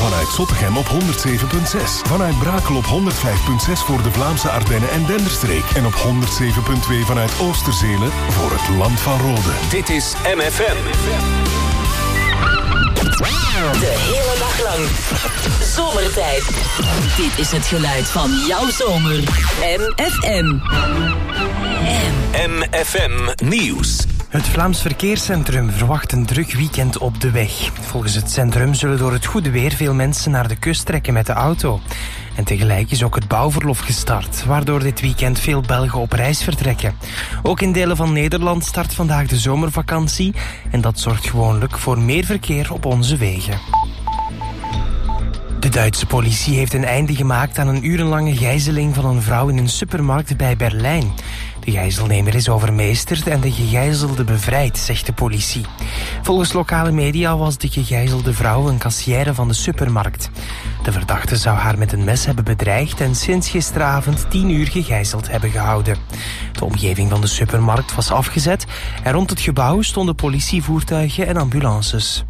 Vanuit Zottegem op 107.6. Vanuit Brakel op 105.6 voor de Vlaamse Ardennen en Denderstreek. En op 107.2 vanuit Oosterzele voor het Land van Rode. Dit is MFM. De hele dag lang. Zomertijd. Dit is het geluid van jouw zomer. MFM. MFM Nieuws. Het Vlaams Verkeerscentrum verwacht een druk weekend op de weg. Volgens het centrum zullen door het goede weer veel mensen naar de kust trekken met de auto. En tegelijk is ook het bouwverlof gestart, waardoor dit weekend veel Belgen op reis vertrekken. Ook in delen van Nederland start vandaag de zomervakantie en dat zorgt gewoonlijk voor meer verkeer op onze wegen. De Duitse politie heeft een einde gemaakt aan een urenlange gijzeling van een vrouw in een supermarkt bij Berlijn. De gijzelnemer is overmeesterd en de gegijzelde bevrijd, zegt de politie. Volgens lokale media was de gegijzelde vrouw een kassière van de supermarkt. De verdachte zou haar met een mes hebben bedreigd en sinds gisteravond 10 uur gegijzeld hebben gehouden. De omgeving van de supermarkt was afgezet en rond het gebouw stonden politievoertuigen en ambulances.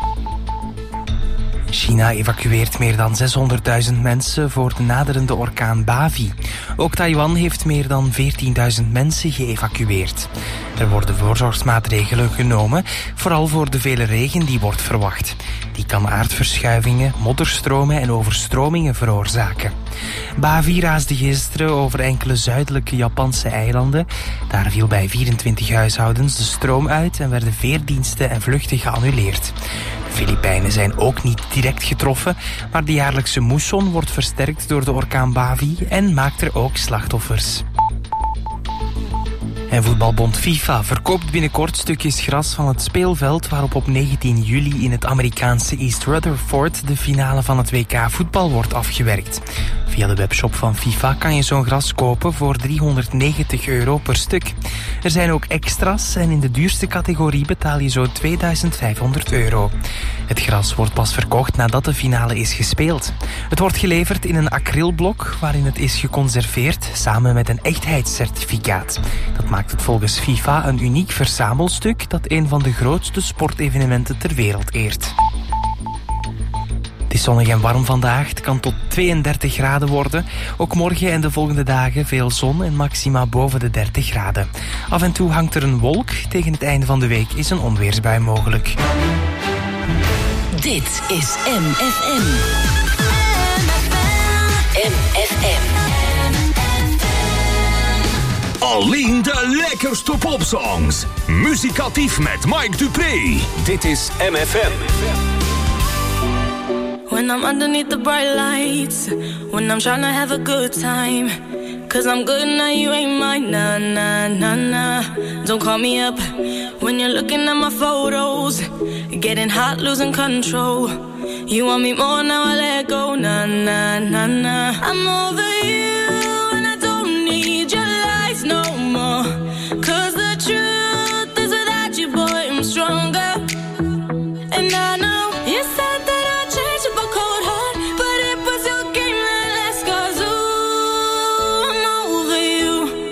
China evacueert meer dan 600.000 mensen voor de naderende orkaan Bavi. Ook Taiwan heeft meer dan 14.000 mensen geëvacueerd. Er worden voorzorgsmaatregelen genomen, vooral voor de vele regen die wordt verwacht. Die kan aardverschuivingen, modderstromen en overstromingen veroorzaken. Bavi raasde gisteren over enkele zuidelijke Japanse eilanden. Daar viel bij 24 huishoudens de stroom uit en werden veerdiensten en vluchten geannuleerd. De Filipijnen zijn ook niet direct getroffen, maar de jaarlijkse moesson wordt versterkt door de orkaan Bavi en maakt er ook slachtoffers. En voetbalbond FIFA verkoopt binnenkort stukjes gras van het speelveld waarop op 19 juli in het Amerikaanse East Rutherford de finale van het WK voetbal wordt afgewerkt. Via de webshop van FIFA kan je zo'n gras kopen voor €390 per stuk. Er zijn ook extra's en in de duurste categorie betaal je zo €2500. Het gras wordt pas verkocht nadat de finale is gespeeld. Het wordt geleverd in een acrylblok waarin het is geconserveerd samen met een echtheidscertificaat. Dat maakt het volgens FIFA een uniek verzamelstuk dat een van de grootste sportevenementen ter wereld eert. Het is zonnig en warm vandaag. Het kan tot 32 graden worden. Ook morgen en de volgende dagen veel zon en maxima boven de 30 graden. Af en toe hangt er een wolk. Tegen het einde van de week is een onweersbui mogelijk. Dit is MFM. MFM. Alleen de lekkerste popsongs. Muzikatief met Mike Dupree. Dit is MFM. When I'm underneath the bright lights, when I'm trying to have a good time, 'cause I'm good now, you ain't mine, nah, nah, nah, nah. Don't call me up when you're looking at my photos, getting hot, losing control. You want me more, now I let go, nah, nah, nah, nah. I'm over you and I don't need your lies no more, 'cause the truth is without you, boy, I'm stronger. And I know you said that I'd change up a cold heart, but it was your game that last, 'cause ooh, I'm over you.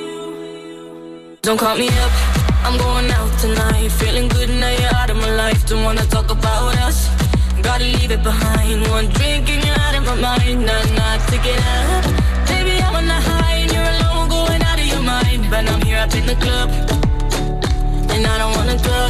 Don't call me up, I'm going out tonight, feeling good now you're out of my life. Don't wanna talk about us, gotta leave it behind. One drink and you're out of my mind, nah, take it out. Baby, I'm on the high and you're alone, going out of your mind. But I'm here up in the club, and I don't wanna talk,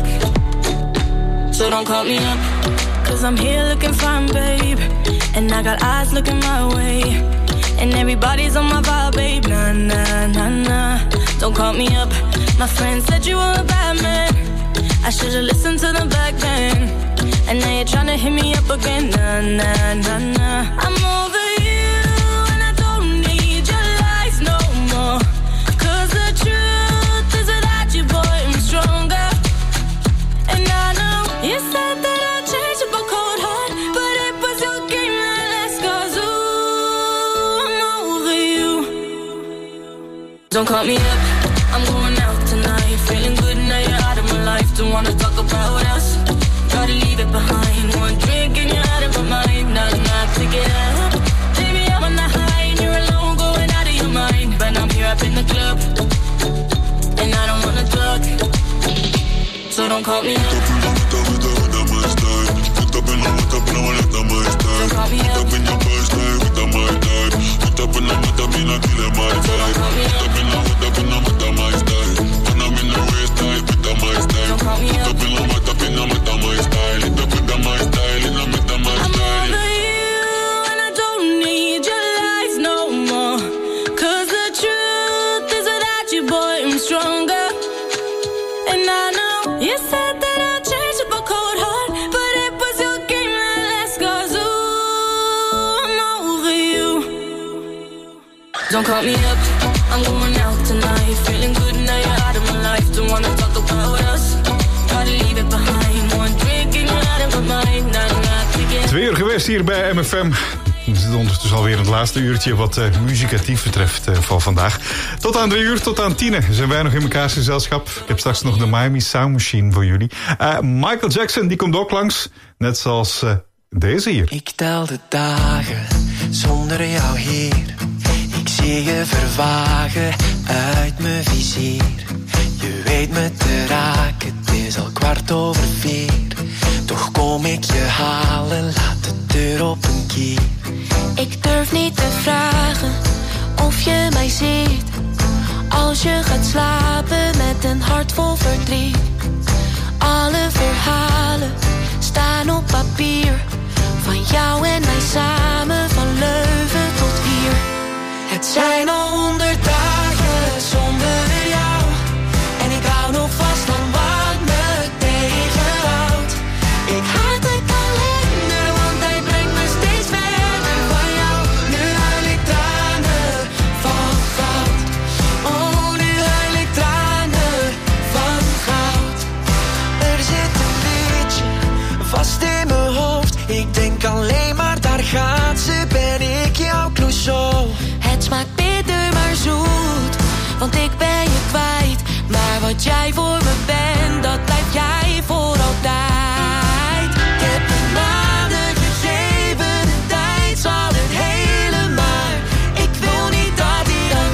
so don't call me up, 'cause I'm here looking fine, babe, and I got eyes looking my way, and everybody's on my vibe, babe, nah, nah, nah, nah. Don't call me up, my friend said you were a bad man, I should've listened to them back then, and now you're trying to hit me up again, nah, nah, nah, nah. I'm over you and I don't need your lies no more, 'cause the truth is without you, boy, I'm stronger. And I know you said that I'd change up a cold heart, but it was your game that last, 'cause ooh, I'm over you. Don't call me up, I'm going out tonight, feeling good now you're out of my life. Don't wanna talk about us, gotta leave it behind. One drink and you're out of my mind, nah, take it out. Baby, I'm on the high and you're alone, going out of your mind. But I'm here up in the club, and I don't wanna talk, so don't call me up. Don't call me up, 'cause I'm here Don't call me up, I'm going out tonight. Feeling good now you're out of my life. Don't wanna talk about us, gotta leave it behind. One drink and you're out of my mind. Nah, nah, 2 uur geweest hier bij MFM. We zitten ondertussen alweer in het laatste uurtje wat muzikatief betreft van vandaag. Tot aan 3 uur, tot aan 10 zijn wij nog in mekaars gezelschap. Ik heb straks nog de Miami Sound Machine voor jullie. Michael Jackson, die komt ook langs. Net zoals deze hier. Ik tel de dagen zonder jou hier. Ik zie je vervagen uit mijn vizier. Je weet me te raken, het is al 4:15. Toch kom ik je halen, laat de deur op een kier. Ik durf niet te vragen of je mij ziet. Als je gaat slapen met een hart vol verdriet. Alle verhalen staan op papier. Van jou en mij samen, van Leuven tot hier. Het zijn al 100 dagen zonder jou. En ik hou nog vast aan wat me tegenhoudt. Ik haat de kalender, want hij brengt me steeds verder van jou. Nu huil ik tranen van goud. Oh, nu huil ik tranen van goud. Er zit een liedje vast in mijn hoofd. Ik denk alleen maar, daar gaat ze, ben ik jouw Clouseau. Het smaakt bitter maar zoet, want ik ben je kwijt. Maar wat jij voor me bent, dat blijf jij voor altijd. Ik heb de maanden gegeven, de tijd zal het helen, maar ik wil niet dat hij dat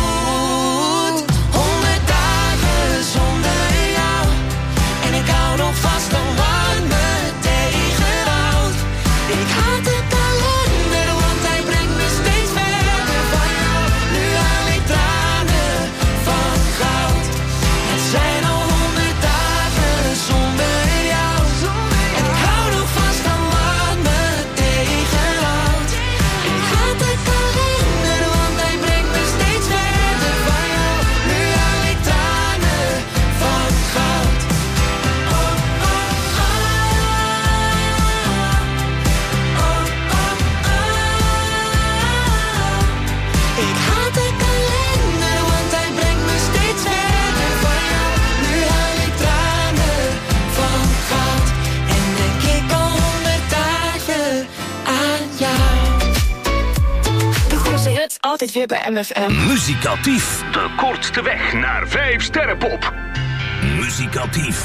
doet. 100 dagen zonder jou, en ik hou nog vast aan wat me tegenhoudt. Ik haat de kalender, want hij brengt me steeds verder van jou. Nu huil ik tranen van goud. Het zijn al 100 dagen zonder jou, en ik hou nog vast aan wat me tegenhoudt. Ik haat de kalender, want hij brengt me steeds verder van jou. Nu huil ik tranen van goud. Oh, oh, oh. Ik haat de kalender, want hij brengt me steeds verder van jou. Nu huil ik tranen van goud. En denk ik al 100 dagen aan jou. De grootste hits altijd weer bij MFM. Muzikatief, de kortste weg naar 5 sterrenpop. Muzikatief.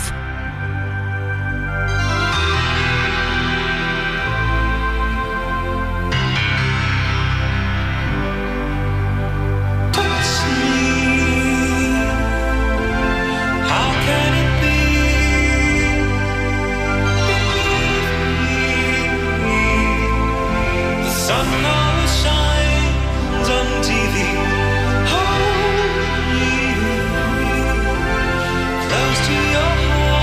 How can it be? The sun always shines on TV. Hold you close to your heart.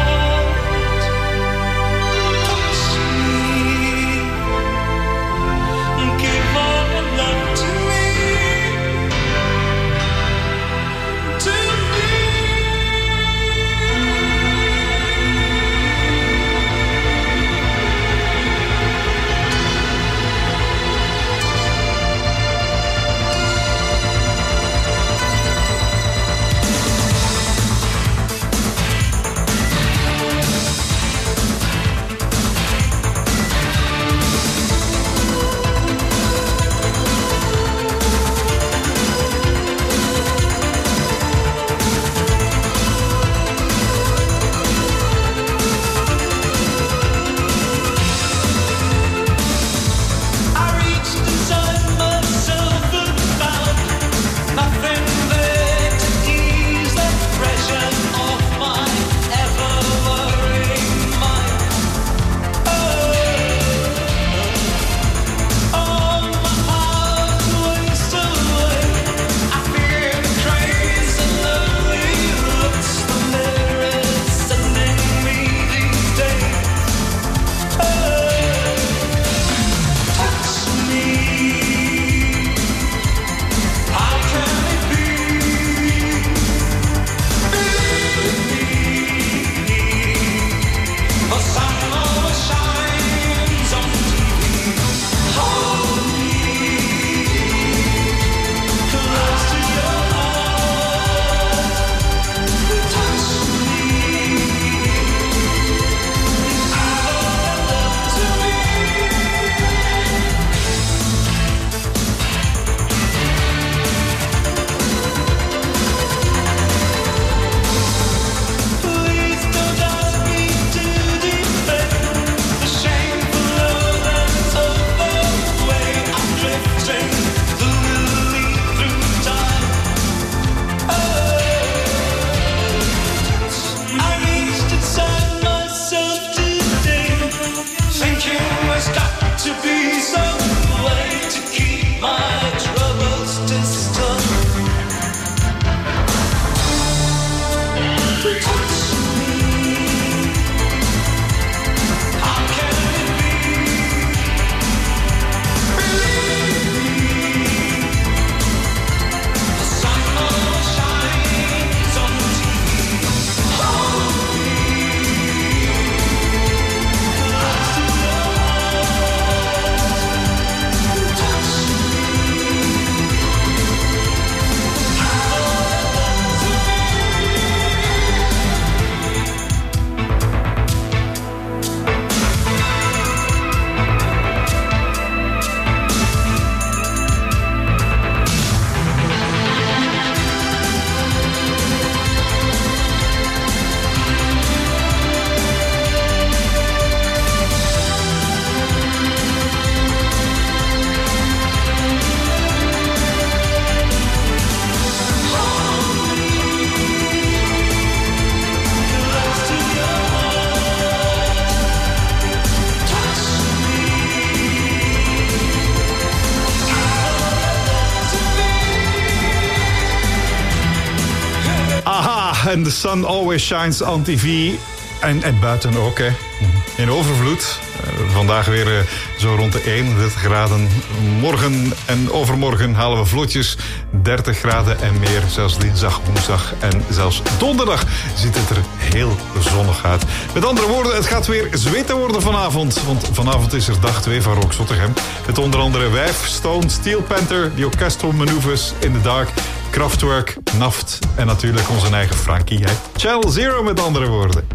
en The Sun Always Shines on TV. En buiten ook, hè. In overvloed. Vandaag weer zo rond de 31 graden. Morgen en overmorgen halen we vlotjes 30 graden en meer. Zelfs dinsdag, woensdag en zelfs donderdag ziet het er heel zonnig uit. Met andere woorden, het gaat weer zweten worden vanavond. Want vanavond is er dag 2 van Rock Zottegem. Met onder andere Wijf, Stone, Steel Panther, The Orchestral Maneuvers, In the Dark, Kraftwerk, Naft en natuurlijk onze eigen Frankie. Hè? Channel Zero met andere woorden.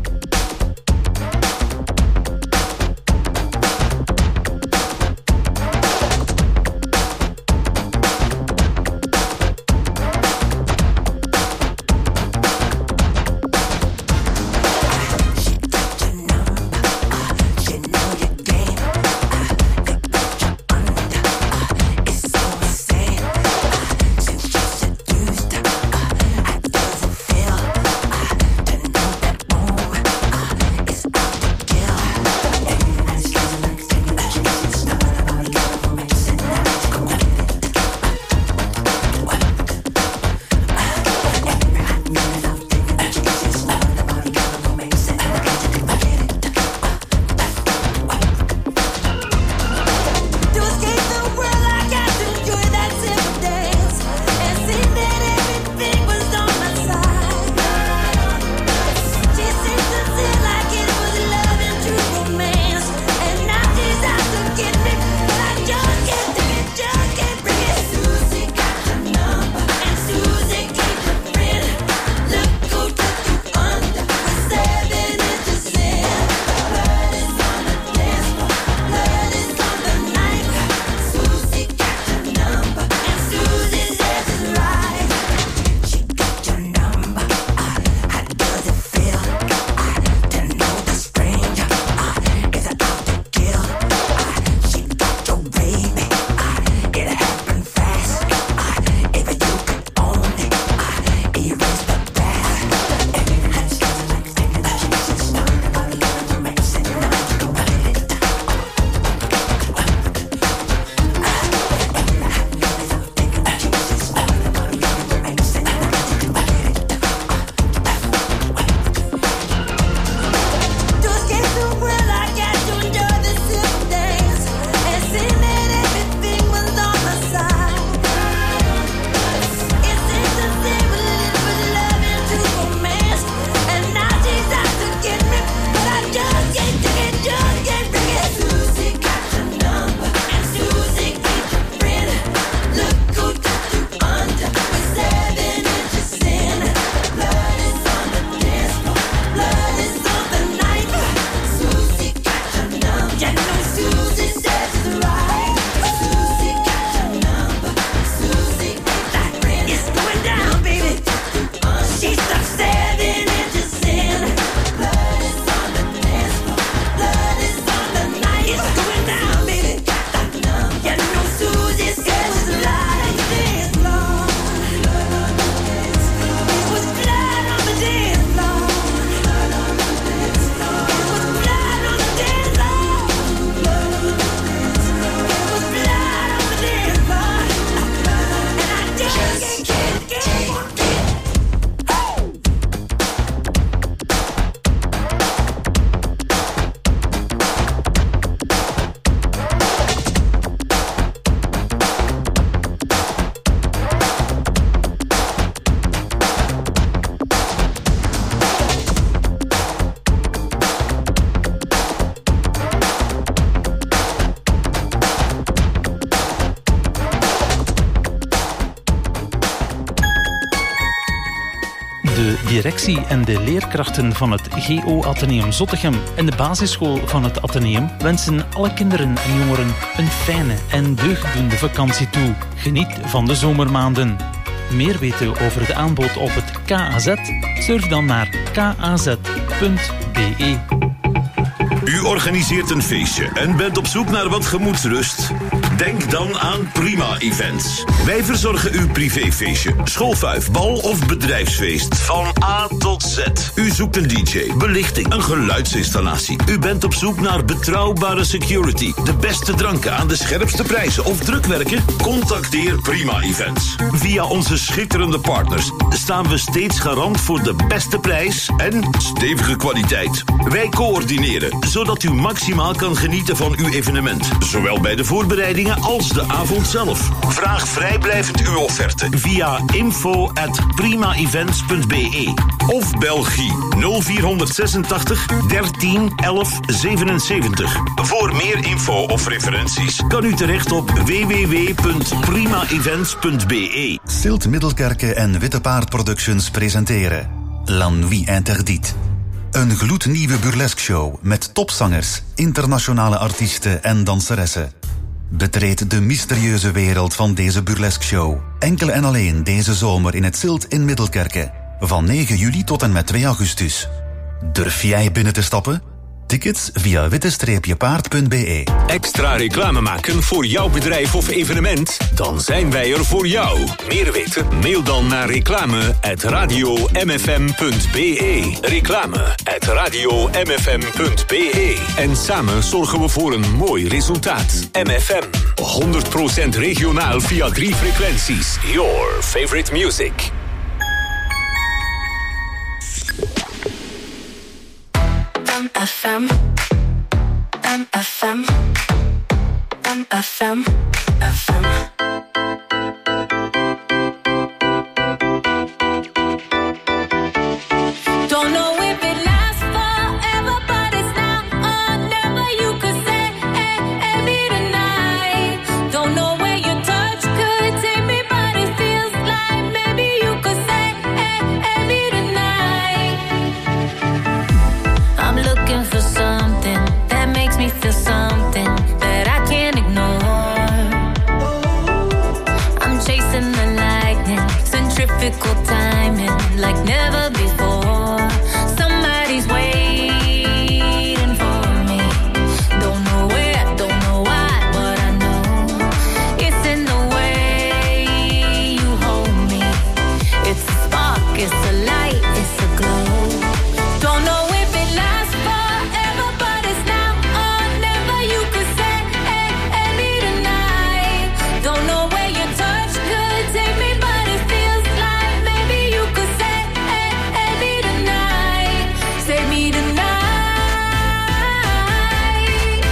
De directie en de leerkrachten van het GO Atheneum Zottegem en de basisschool van het Atheneum wensen alle kinderen en jongeren een fijne en deugddoende vakantie toe. Geniet van de zomermaanden. Meer weten over de aanbod op het KAZ? Surf dan naar kaz.be. U organiseert een feestje en bent op zoek naar wat gemoedsrust? Denk dan aan Prima Events. Wij verzorgen uw privéfeestje, schoolfuif, bal of bedrijfsfeest. Van A tot Z. U zoekt een DJ, belichting, een geluidsinstallatie. U bent op zoek naar betrouwbare security, de beste dranken aan de scherpste prijzen of drukwerken? Contacteer Prima Events. Via onze schitterende partners staan we steeds garant voor de beste prijs en stevige kwaliteit. Wij coördineren, zodat u maximaal kan genieten van uw evenement. Zowel bij de voorbereidingen als de avond zelf. Vraag vrijblijvend uw offerte via info@primaevents.be of Belgie 0486 13 11 77. Voor meer info of referenties kan u terecht op www.primaevents.be. Stilt Middelkerke en Witte Paard Productions presenteren La Nuit Interdite. Een gloednieuwe burlesque-show met topzangers, internationale artiesten en danseressen. Betreed de mysterieuze wereld van deze burlesque-show. Enkel en alleen deze zomer in het Stilt in Middelkerke. Van 9 juli tot en met 2 augustus. Durf jij binnen te stappen? Tickets via witte-paard.be. Extra reclame maken voor jouw bedrijf of evenement? Dan zijn wij er voor jou. Meer weten? Mail dan naar reclame@radiomfm.be. Reclame@radiomfm.be. En samen zorgen we voor een mooi resultaat. MFM. 100% regionaal via 3 frequenties. Your favorite music. MFM, MFM, MFM, FM. Don't know if it lasts forever, but it's now or never. You could say, hey, hey, me tonight. Don't know where your touch could take me, but it feels like maybe you could say, hey, hey, me tonight. I'm looking for something that makes me feel something that I can't ignore. I'm chasing the lightning, centrifugal timing like never before. Somebody's waiting for me. Don't know where, don't know why, but I know it's in the way you hold me. It's a spark, it's a light, it's a glow. Don't know if it lasts forever, but it's now or never. You could say, hey, hey, me tonight. Don't know where your touch could take me, but it feels like maybe you could say, hey, hey, me tonight. Say me tonight.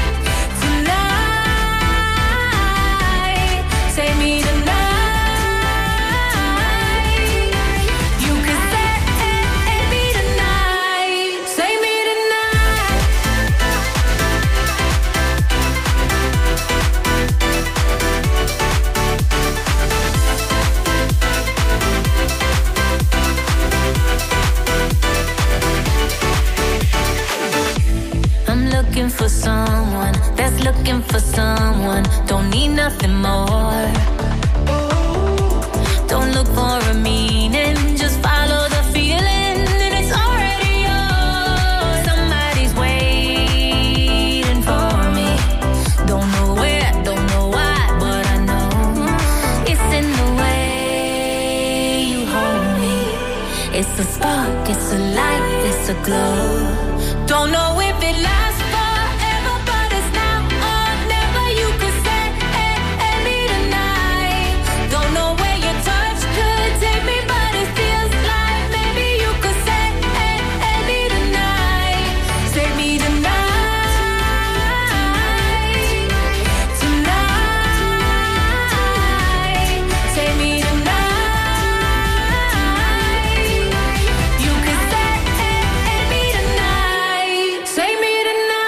Tonight. Say me tonight. You could say, hey, hey, me tonight. Say me tonight. I'm looking for someone that's looking for someone. Don't need nothing more. Don't look for a meaning, just follow the feeling, and it's already yours. Somebody's waiting for me. Don't know where, don't know why, but I know it's in the way you hold me. It's a spark, it's a light, it's a glow. Don't know if it lasts forever, but it's now or never. You could say, hey, hey, me tonight. Don't know where your touch could take me, but it feels like maybe you could say, hey, hey, me tonight. Say me tonight. Tonight. Say me tonight. You could say, hey, hey, me tonight. Say me tonight.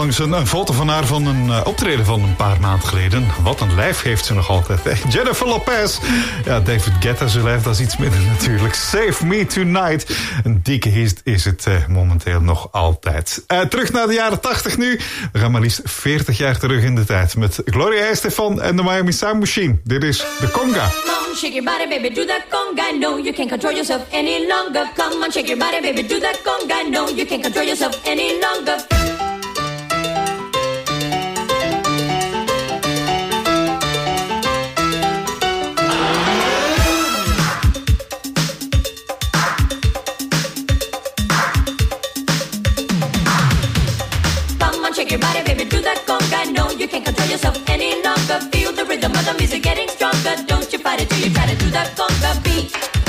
onlangs een foto van haar van een optreden van een paar maanden geleden. Wat een lijf heeft ze nog altijd. Jennifer Lopez. Ja, David Guetta, zijn lijf, dat is iets minder natuurlijk. Save Me Tonight. Een dikke hit is het momenteel nog altijd. Terug naar de jaren 80 nu. We gaan maar liefst 40 jaar terug in de tijd. Met Gloria Estefan en de Miami Sound Machine. Dit is de conga. Come on, shake your body, baby, do that conga. No, you can't control yourself any longer. Come on, shake your body, baby, do that conga. No, you can't control yourself any longer. Come on, shake your body, baby, do that conga. No, you can't control yourself any longer. Feel the rhythm of the music getting stronger. Don't you fight it till you try to do that conga beat.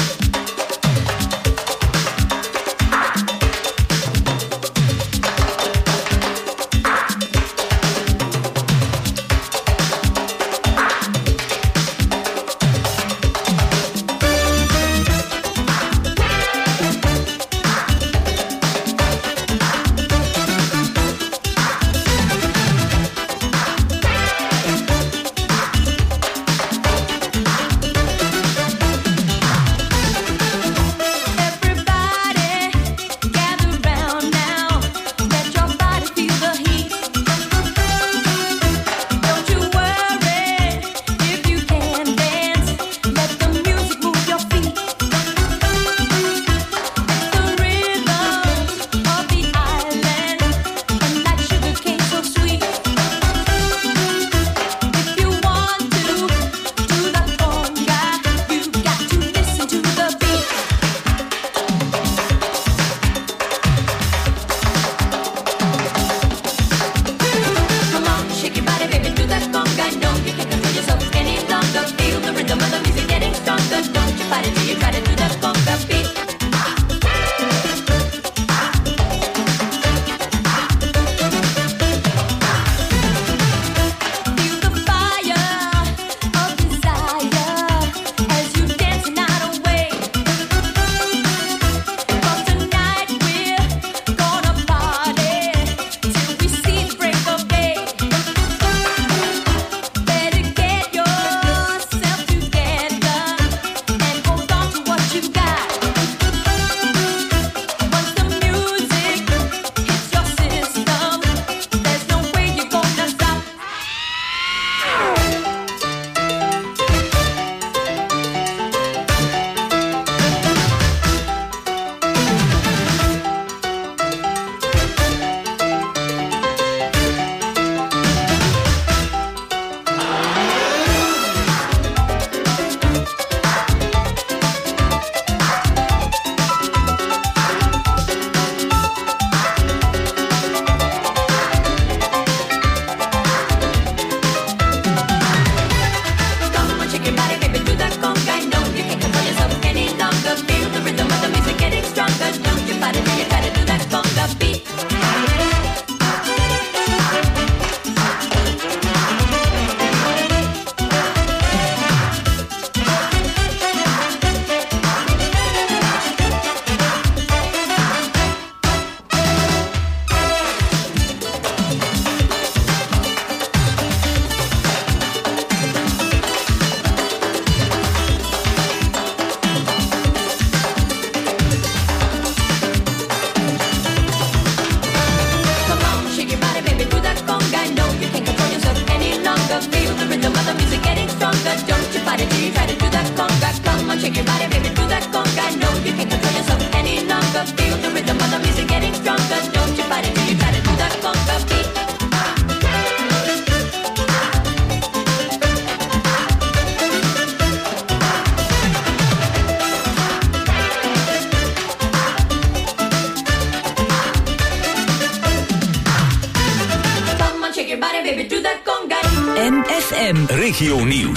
NFM Regio Nieuws.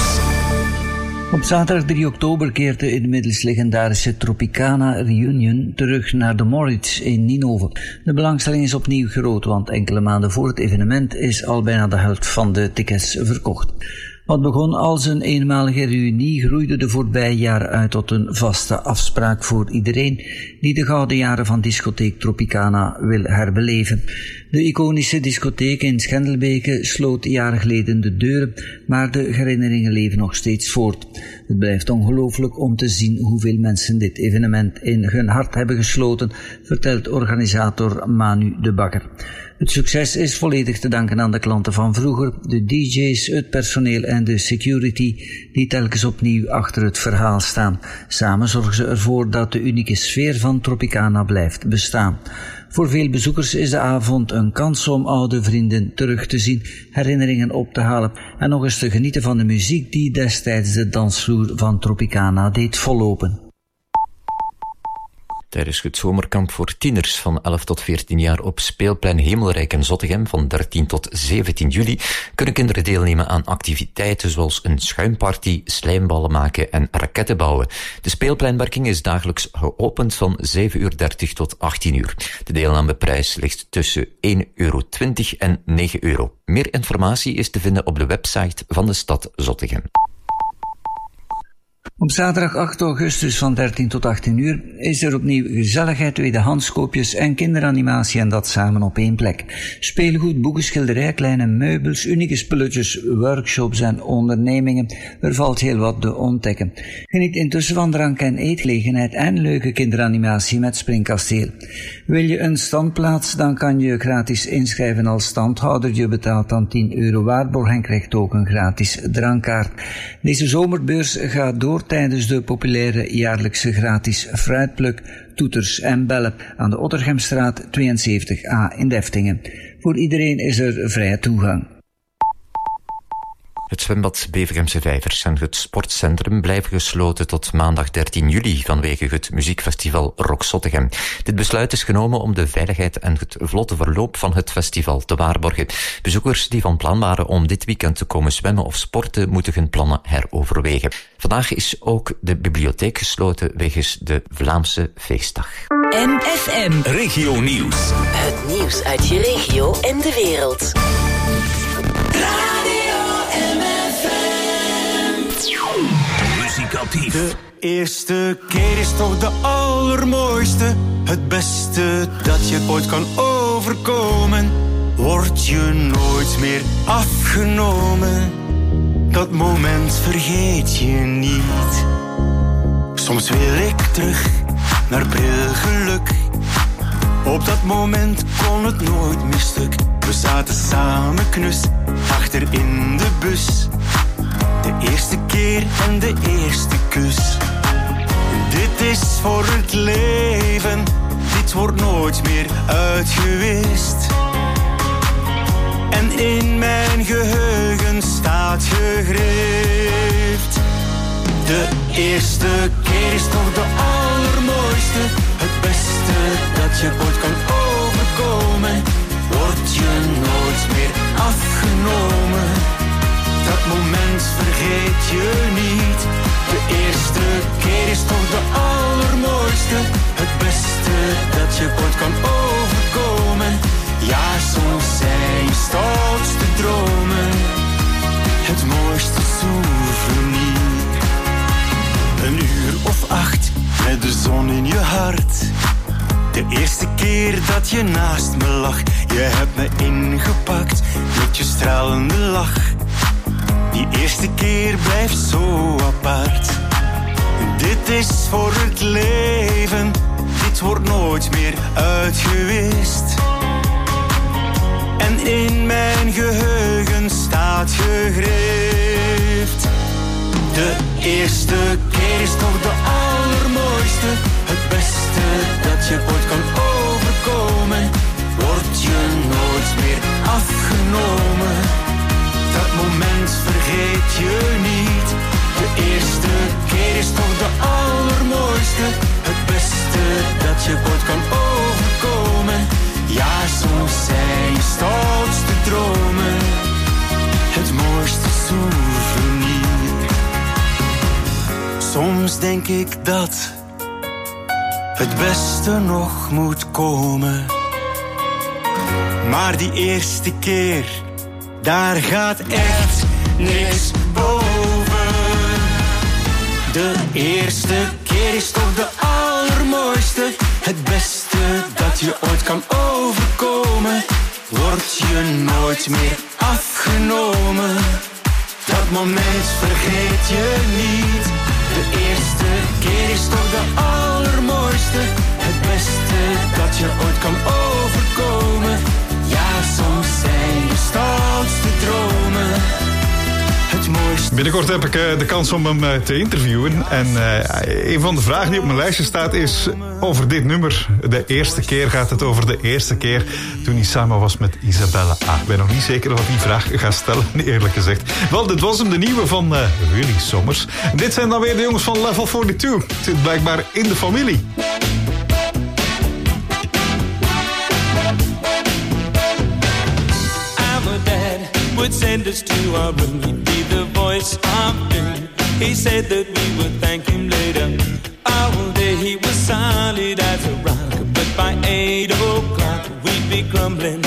Op zaterdag 3 oktober keert de inmiddels legendarische Tropicana Reunion terug naar de Moritz in Ninove. De belangstelling is opnieuw groot, want enkele maanden voor het evenement is al bijna de helft van de tickets verkocht. Wat begon als een eenmalige reunie groeide de voorbije jaren uit tot een vaste afspraak voor iedereen die de gouden jaren van discotheek Tropicana wil herbeleven. De iconische discotheek in Schendelbeke sloot jaren geleden de deuren, maar de herinneringen leven nog steeds voort. Het blijft ongelooflijk om te zien hoeveel mensen dit evenement in hun hart hebben gesloten, vertelt organisator Manu de Bakker. Het succes is volledig te danken aan de klanten van vroeger, de DJ's, het personeel en de security die telkens opnieuw achter het verhaal staan. Samen zorgen ze ervoor dat de unieke sfeer van Tropicana blijft bestaan. Voor veel bezoekers is de avond een kans om oude vrienden terug te zien, herinneringen op te halen en nog eens te genieten van de muziek die destijds de dansvloer van Tropicana deed vollopen. Tijdens het zomerkamp voor tieners van 11 tot 14 jaar op Speelplein Hemelrijk in Zottegem van 13 tot 17 juli kunnen kinderen deelnemen aan activiteiten zoals een schuimparty, slijmballen maken en raketten bouwen. De speelpleinwerking is dagelijks geopend van 7:30 tot 18 uur. De deelnameprijs ligt tussen €1,20 en €9. Meer informatie is te vinden op de website van de stad Zottegem. Op zaterdag 8 augustus van 13 tot 18 uur is er opnieuw gezelligheid, tweedehandskoopjes en kinderanimatie en dat samen op één plek. Speelgoed, boeken, schilderij, kleine meubels, unieke spulletjes, workshops en ondernemingen. Er valt heel wat te ontdekken. Geniet intussen van drank- en eetgelegenheid en leuke kinderanimatie met Springkasteel. Wil je een standplaats, dan kan je gratis inschrijven als standhouder. Je betaalt dan €10 waarborg en krijgt ook een gratis drankkaart. Deze zomerbeurs gaat door tijdens de populaire jaarlijkse gratis fruitpluk, toeters en bellen aan de Ottergemstraat 72a in Deftingen. Voor iedereen is er vrije toegang. Het zwembad Bevegemse Vijvers en het sportcentrum blijven gesloten tot maandag 13 juli vanwege het muziekfestival Rock Zottegem. Dit besluit is genomen om de veiligheid en het vlotte verloop van het festival te waarborgen. Bezoekers die van plan waren om dit weekend te komen zwemmen of sporten moeten hun plannen heroverwegen. Vandaag is ook de bibliotheek gesloten wegens de Vlaamse feestdag. MFM Regio Nieuws. Het nieuws uit je regio en de wereld. Muzikatief. De eerste keer is toch de allermooiste. Het beste dat je ooit kan overkomen. Word je nooit meer afgenomen. Dat moment vergeet je niet. Soms wil ik terug naar brilgeluk. Op dat moment kon het nooit meer stuk. We zaten samen knus achter in de bus. De eerste keer en de eerste kus. Dit is voor het leven. Dit wordt nooit meer uitgewist. En in mijn geheugen staat gegrift. De eerste keer is toch de allermooiste. Het beste dat je ooit kan overkomen. Word je nooit meer afgenomen. Dat moment vergeet je niet. De eerste keer is toch de allermooiste. Het beste dat je ooit kan overkomen. Ja, soms zijn je stoutste dromen het mooiste souvenir. Een uur of 8 met de zon in je hart. De eerste keer dat je naast me lag. Je hebt me ingepakt met je stralende lach. Die eerste keer blijft zo apart. Dit is voor het leven. Dit wordt nooit meer uitgewist. En in mijn geheugen staat gegrift. De eerste keer is toch de allermooiste. Het beste dat je ooit kan overkomen. Word je nooit meer afgenomen. Dat moment vergeet je niet. De eerste keer is toch de allermooiste. Het beste dat je ooit kan overkomen. Ja, soms zijn je stoutste dromen het mooiste souvenir. Soms denk ik dat het beste nog moet komen. Maar die eerste keer, daar gaat echt niks boven. De eerste keer is toch de allermooiste. Het beste dat je ooit kan overkomen. Word je nooit meer afgenomen. Dat moment vergeet je niet. De eerste keer is toch de allermooiste. Het beste dat je ooit kan overkomen. Ja, soms zijn de stoutste dromen het mooiste. Binnenkort heb ik de kans om hem te interviewen. En een van de vragen die op mijn lijstje staat is over dit nummer. De eerste keer gaat het over de eerste keer toen hij samen was met Isabella A. Ik ben nog niet zeker wat die vraag gaat stellen, eerlijk gezegd. Wel, dit was hem, de nieuwe van Willy Sommers. En dit zijn dan weer de jongens van Level 42. Het zit blijkbaar in de familie. Would send us to our room, he'd be the voice of doom. He said that we would thank him later. All day he was solid as a rock, but by 8 o'clock we'd be grumbling.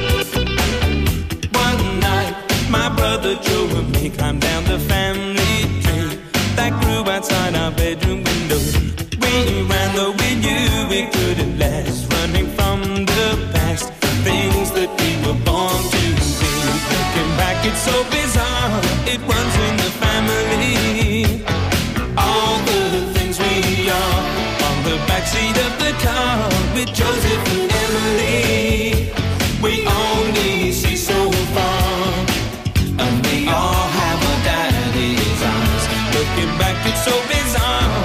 One night my brother Joe and me climbed down the family tree that grew outside our bedroom window. We ran though we knew we couldn't last, running from the past, things that we were born to be. Looking back, it's so bizarre, it runs in the family. All the things we are on the backseat of the car with Joseph and Emily. We only see so far, and we all have our daddy's eyes. Looking back, it's so bizarre.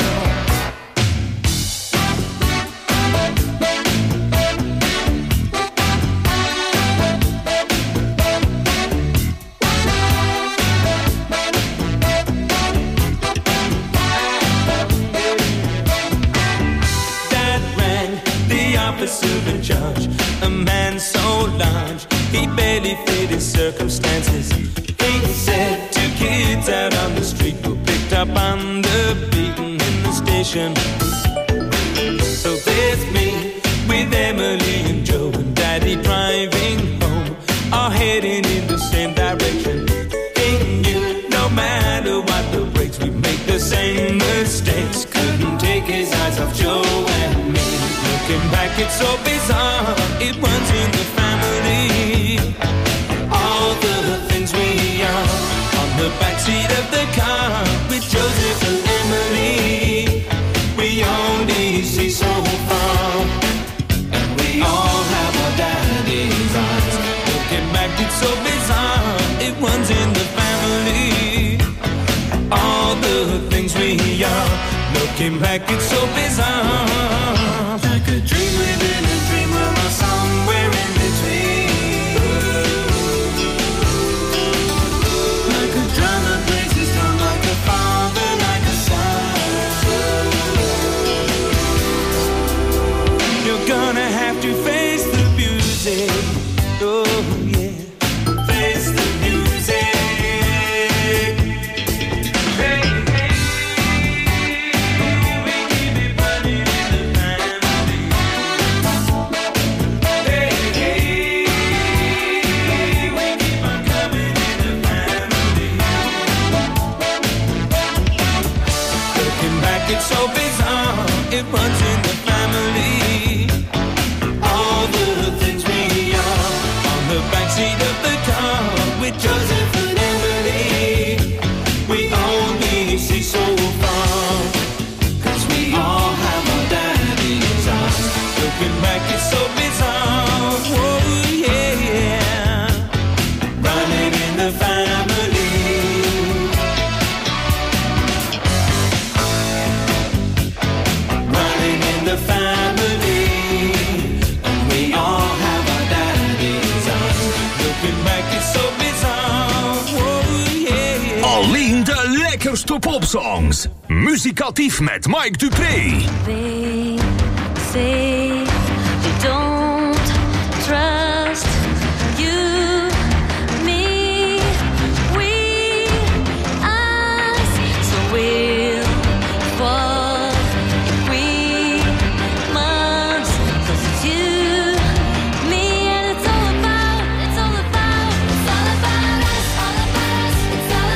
Officer in charge, a man so large, he barely fit his circumstances. He said 2 kids out on the street were picked up on the beaten in the station. So there's me with Emily and Joe and Daddy driving home, all heading in the same direction. He knew no matter what the breaks, we make the same mistakes. Couldn't take his eyes off Joe and me. Looking back, it's so bizarre, it runs in the family. All the things we are on the backseat of the car with Joseph and Emily. We only see so far, and we all have our daddy's eyes. Looking back, it's so bizarre, it runs in the family. All the things we are, looking back, it's so bizarre. Like a dream within a dream, we're somewhere in between. Like a drama plays its drum, like a father, like a son. You're gonna have to face the music. Oh yeah, face the music. It's so bizarre, it runs in the family. All the things we are on the backseat of the car with Joseph and Emily. We only see so far, 'cause we all have our daddy's eyes. Looking back, it's so bizarre. Whoa, yeah. Running in the family. The family, and we all have our daddy's eyes. Looking back, it's so bizarre. Whoa, yeah. Alleen de lekkerste popsongs. Muzikatief met Mike Dupree. They say they don't trust you. It's all about us, all about us.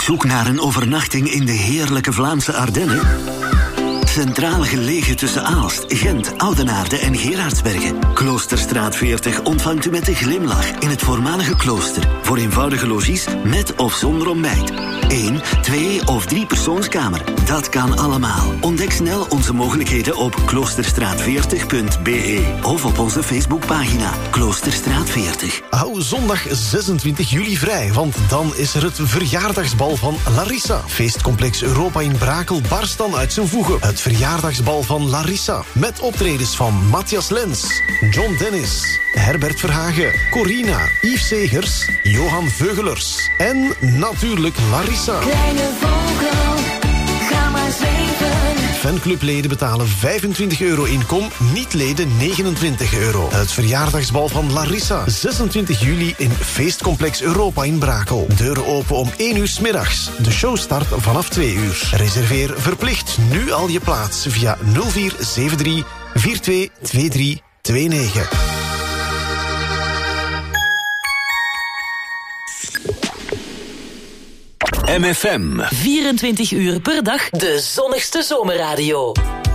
zoek naar een overnachting in de heerlijke Vlaamse Ardennen? Centraal gelegen tussen Aalst, Gent, Oudenaarde en Gerardsbergen. Kloosterstraat 40 ontvangt u met een glimlach in het voormalige klooster. Voor eenvoudige logies met of zonder ontbijt. 1, 2 of 3 persoonskamer. Dat kan allemaal. Ontdek snel onze mogelijkheden op kloosterstraat40.be of op onze Facebookpagina Kloosterstraat 40. Hou zondag 26 juli vrij, want dan is er het verjaardagsbal van Larissa. Feestcomplex Europa in Brakel barst dan uit zijn voegen. Het verjaardagsbal van Larissa. Met optredens van Matthias Lens, John Dennis, Herbert Verhagen, Corina, Yves Segers, Johan Veugelers en natuurlijk Larissa. Kleine vogel, ga maar zweven. Fanclubleden betalen €25 inkom, niet-leden €29. Het verjaardagsbal van Larissa. 26 juli in Feestcomplex Europa in Brakel. Deuren open om 1 uur 's middags. De show start vanaf 2 uur. Reserveer verplicht nu al je plaats via 0473 422329. MFM. 24 uur per dag, de zonnigste zomerradio.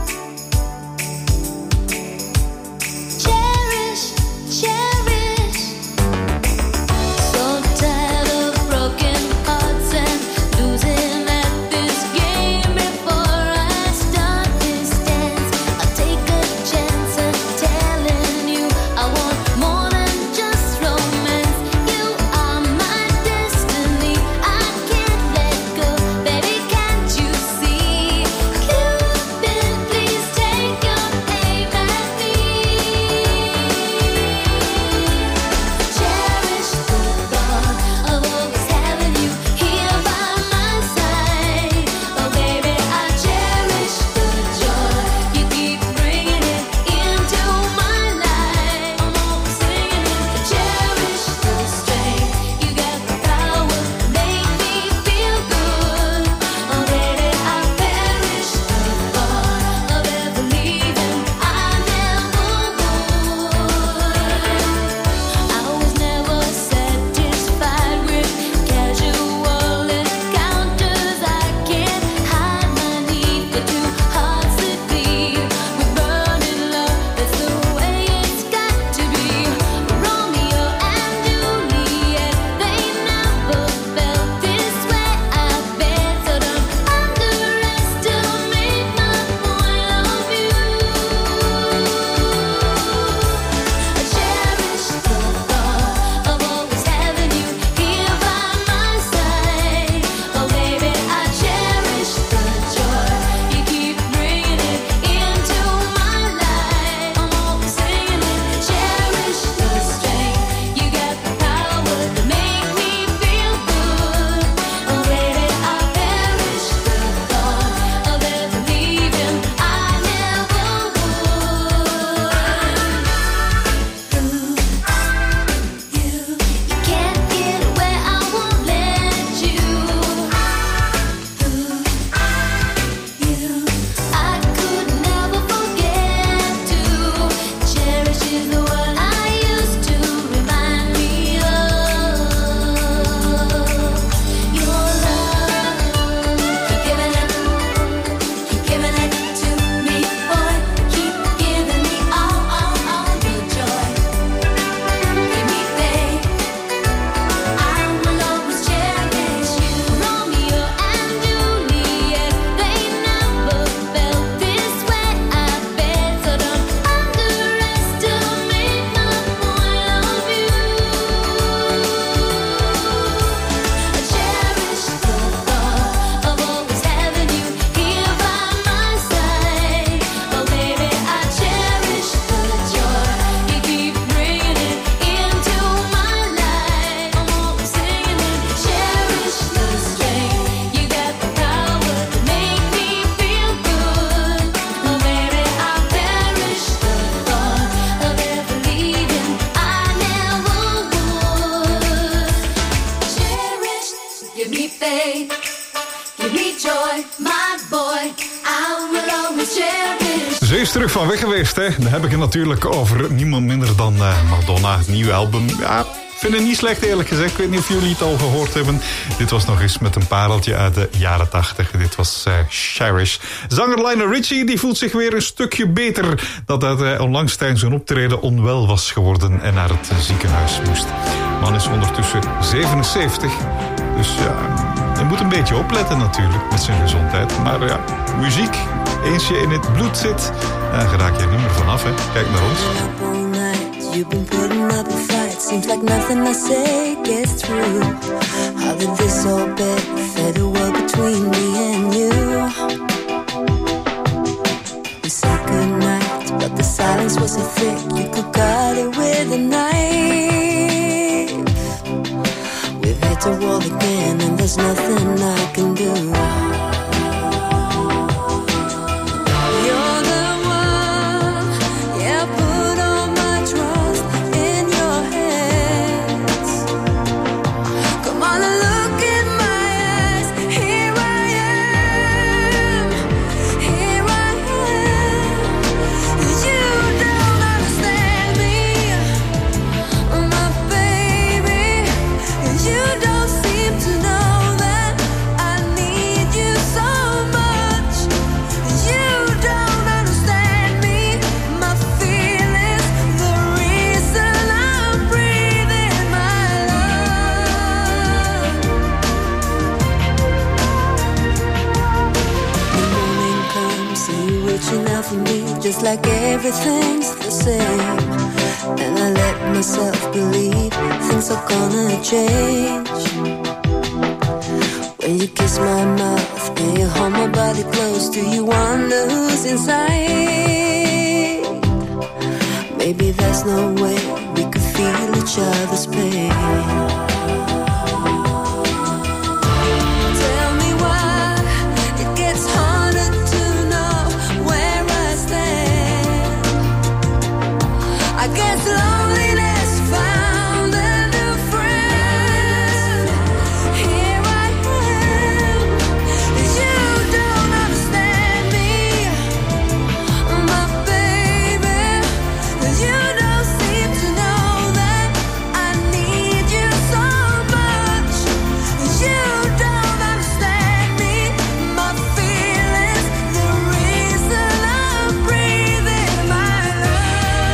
Ze is terug van weg geweest, hè. Dan heb ik het natuurlijk over niemand minder dan Madonna. Het nieuwe album, ja, vind het niet slecht eerlijk gezegd. Ik weet niet of jullie het al gehoord hebben. Dit was nog eens met een pareltje uit de jaren 80. Dit was Cherish. Zanger Lionel Richie die voelt zich weer een stukje beter. Dat hij onlangs tijdens een optreden onwel was geworden en naar het ziekenhuis moest. De man is ondertussen 77. Dus ja, je moet een beetje opletten natuurlijk met zijn gezondheid. Maar ja, muziek, eens je in het bloed zit, dan raak je er niet meer vanaf. Hè. Kijk naar ons. You've been putting up a fight. Seems like nothing I say gets through. How did this all fade away between me and you? We said goodnight, but the silence was so thick you could cut it with a knife. We've hit the wall again and there's nothing I can do. Just like everything's the same, and I let myself believe things are gonna change. When you kiss my mouth and you hold my body close, do you wonder who's inside? Maybe there's no way we could feel each other's pain. I guess loneliness found a new friend. Here I am. You don't understand me, my baby. You don't seem to know that I need you so much. You don't understand me, my feelings, the reason I'm breathing my love.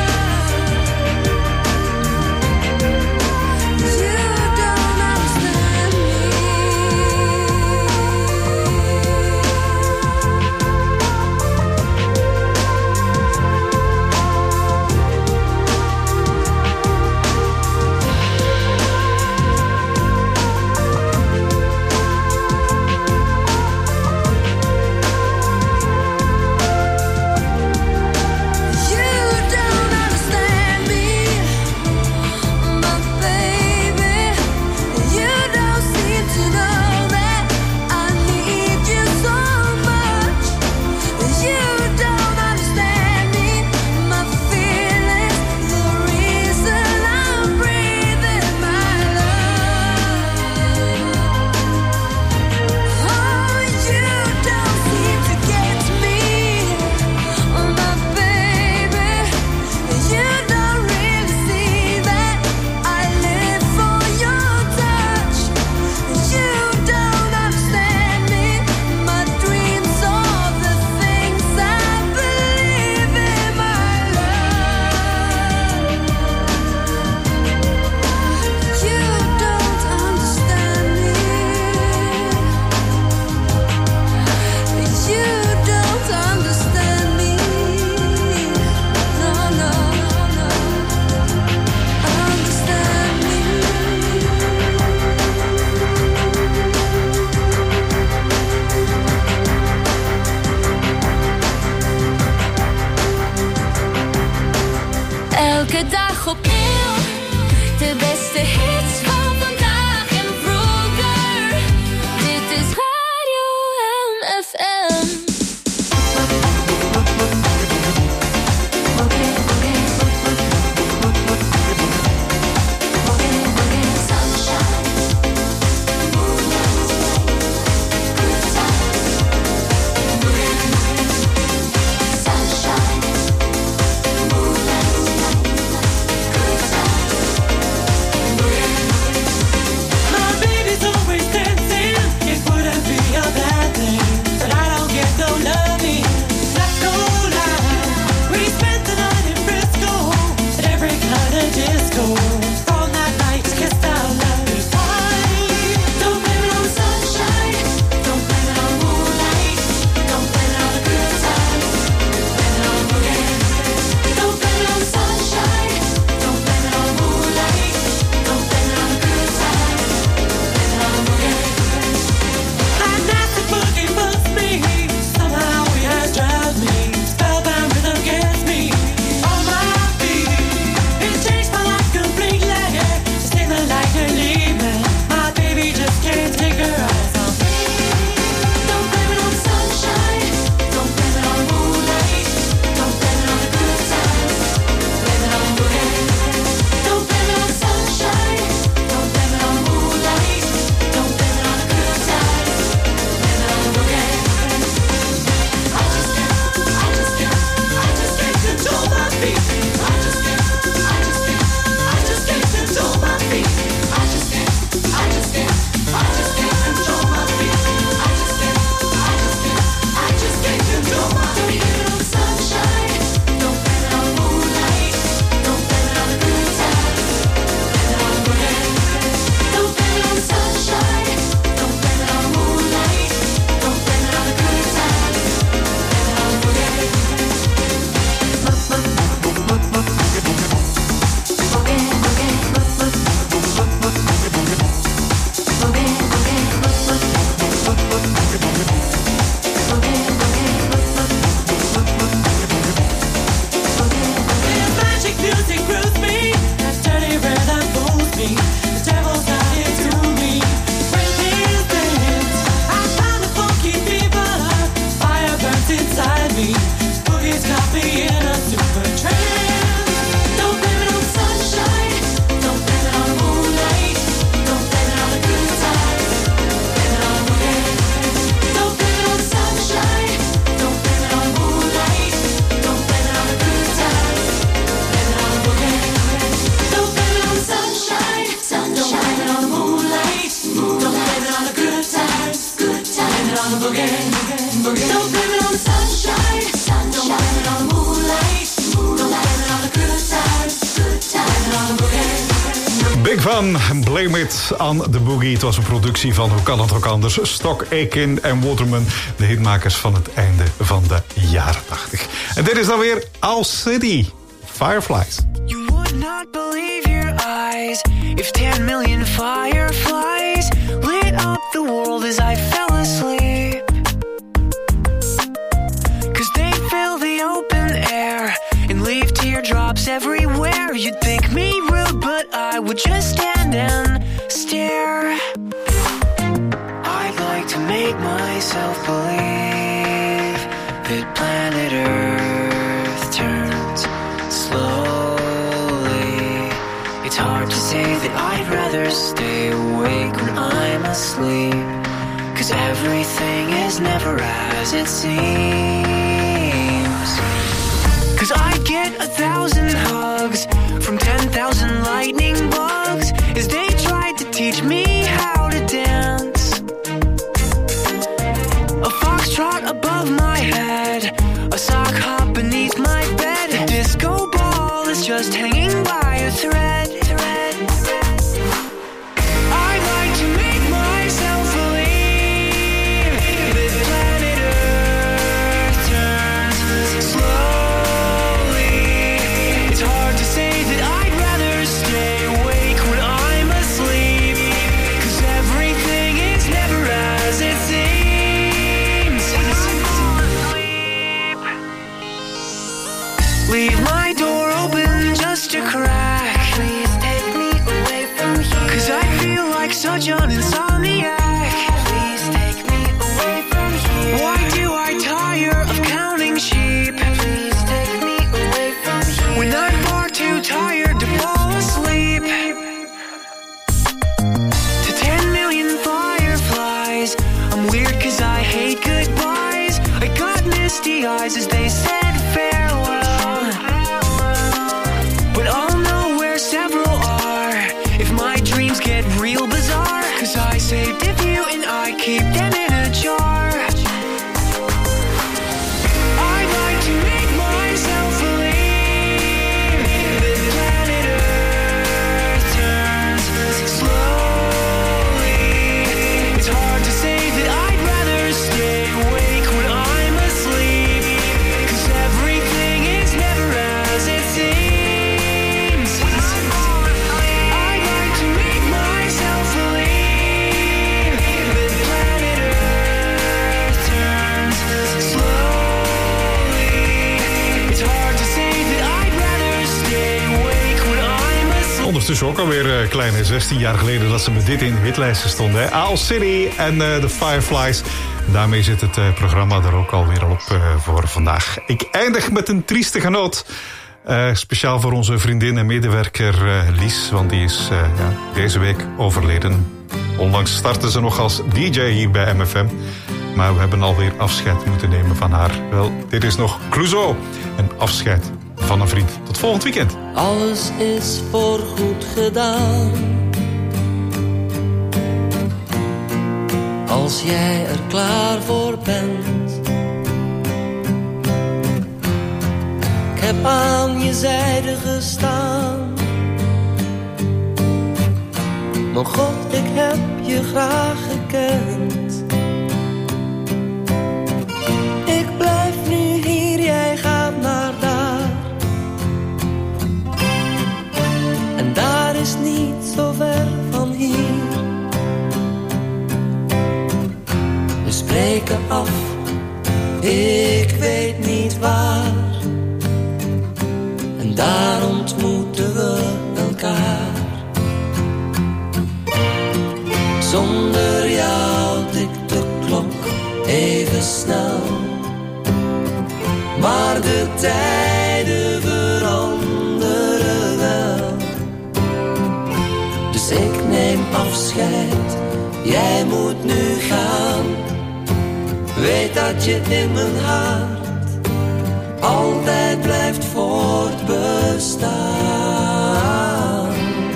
Elke dag opnieuw, de beste hits van vandaag en vroeger. Dit is Radio MFM. Sunshine, Big Van, Blame It on the Boogie. Het was een productie van, hoe kan het ook anders, Stock Aitken en Waterman, de hitmakers van het einde van de jaren 80. En dit is dan weer Owl City, Fireflies. You would not believe your eyes if 10 million fireflies lit up the world as I fell asleep. 'Cause they fill the open air and leave teardrops everywhere. You'd think me rude, but I would just stand and stare. I'd like to make myself believe that planet Earth turns slowly. It's hard to say that I'd rather stay awake when I'm asleep, 'cause everything is never as it seems. 'Cause I get 1,000 hugs from 10,000 lightning bugs as they tried to teach me how to dance. A foxtrot above my head, a sock hop beneath my bed. A disco ball is just hanging by a thread. I'd like to make myself believe that planet Earth turns slowly. It's hard to say that I'd rather stay awake when I'm asleep, 'cause everything is never as it seems. Leave my door open just a crack. Please take me away from here, 'cause I feel like such an insomniac. Please take me away from here. Why do I tire of counting sheep? Please take me away from here, when I'm far too tired to fall asleep. To 10 million fireflies, I'm weird 'cause I hate goodbyes. I got misty eyes as they said farewell, but I'll know where several are if my dreams get real bizarre, 'cause I saved a few and I keep them in a jar. I'd like to make myself believe that planet Earth ondertussen ook alweer kleine 16 jaar geleden dat ze met dit in de hitlijsten stonden. Hè? Owl City en The Fireflies. Daarmee zit het programma er ook alweer op voor vandaag. Ik eindig met een triestige noot. Speciaal voor onze vriendin en medewerker Lies, want die is deze week overleden. Onlangs startte ze nog als DJ hier bij MFM. Maar we hebben alweer afscheid moeten nemen van haar. Wel, dit is nog Clouseau. En afscheid van een vriend. Tot volgend weekend. Alles is voorgoed gedaan. Als jij er klaar voor bent. Ik heb aan je zijde gestaan. Maar God, ik heb je graag gekend. Ik blijf nu hier, jij gaat naar daar. En daar is niet zo ver van hier. We spreken af, ik weet niet waar. En daar ontmoeten we elkaar. Zonder jou tikt de klok even snel. Maar de tijden veranderen wel. Dus ik neem afscheid, jij moet nu gaan. Weet dat je in mijn hart altijd blijft voortbestaan.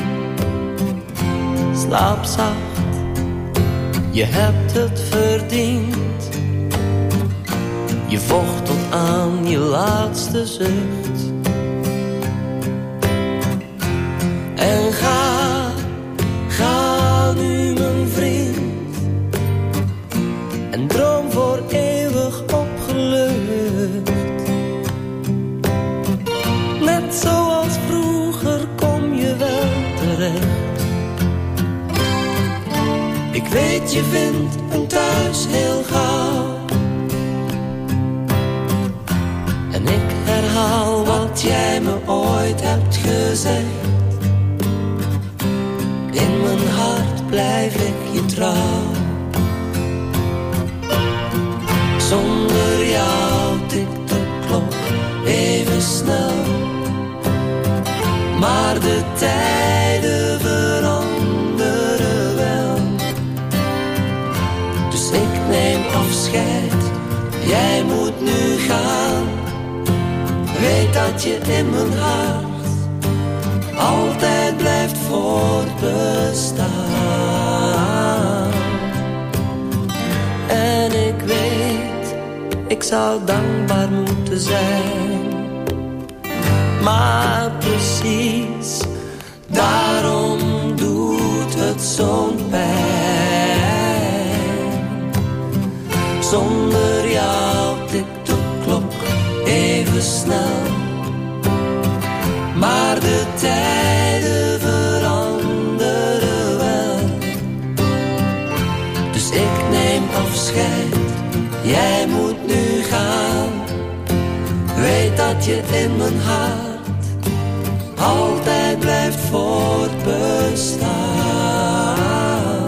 Slaap zacht, je hebt het verdiend. Je vocht tot aan je laatste zucht. En ga nu mijn vriend. En droom voor eeuwig opgelucht. Net zoals vroeger kom je wel terecht. Ik weet je vindt een thuis heel gauw. En ik herhaal wat jij me ooit hebt gezegd. In mijn hart blijf ik je trouw. Zonder jou tikt de klok even snel. Maar de tijden veranderen wel. Dus ik neem afscheid, jij moet nu gaan. Weet dat je in mijn hart altijd blijft voortbestaan. En ik weet, ik zou dankbaar moeten zijn. Maar precies, daarom doet het zo'n pijn. Zonder jou tikt de klok even snel. Maar de tijden veranderen wel. Dus ik neem afscheid, jij moet nu gaan. Weet dat je in mijn hart altijd blijft voortbestaan.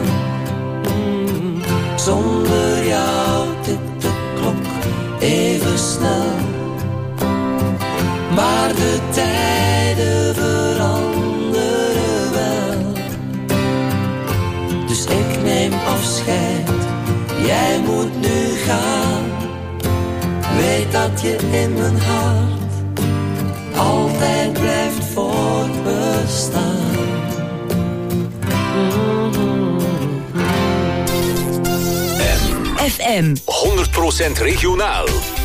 Zonder jou tikt de klok even snel. Maar de tijden veranderen wel. Dus ik neem afscheid, jij moet nu gaan. Weet dat je in mijn hart altijd blijft voortbestaan. FM 100% regionaal.